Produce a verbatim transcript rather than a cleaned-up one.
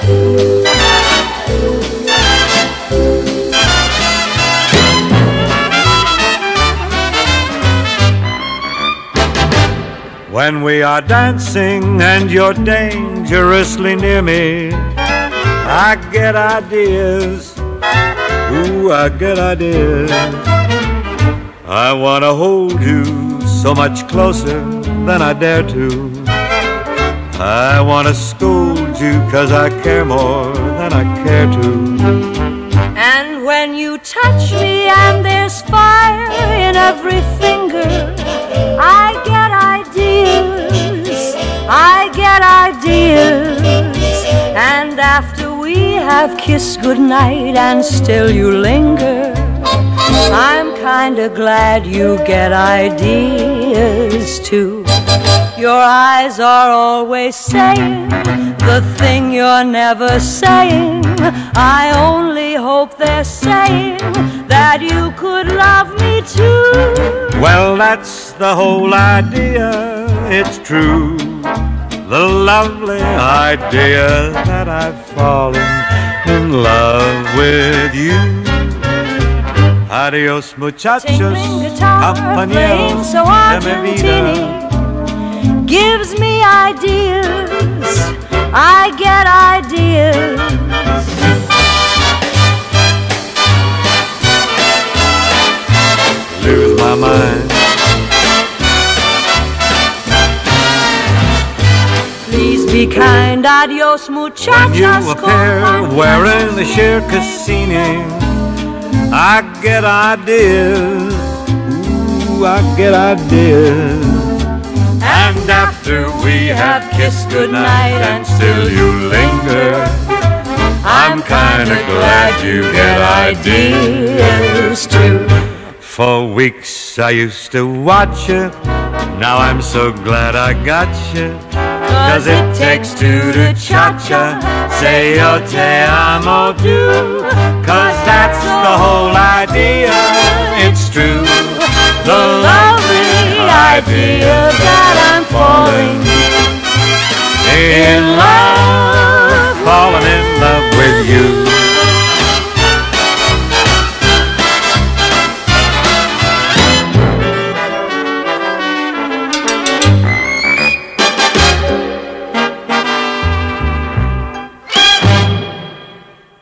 When we are dancing and you're dangerously near me, I get ideas, ooh, I get ideas. I want to hold you so much closer than I dare to. I want to scold you 'cause I care more than I care to. And when you touch me and there's fire in every finger, I get ideas, I get ideas. And after we have kissed goodnight and still you linger, I'm kinda glad you get ideas too. Your eyes are always saying the thing you're never saying. I only hope they're saying that you could love me too. Well, that's the whole idea, it's true. The lovely idea that I've fallen in love with you. Adios, muchachos, Tinkling guitar, playing so Argentini gives me ideas, I get ideas. Lose my mind. Please be kind, adios, muchachos. When you appear wearing the sheer Cassini, I get ideas, ooh, I get ideas. And after we have kissed goodnight and still you linger, I'm kinda glad you get ideas too. For weeks I used to watch you, now I'm so glad I got you. 'Cause it takes two to cha-cha, say yo te amo do. 'Cause that's the whole idea, it's true. The lovely idea that I'm falling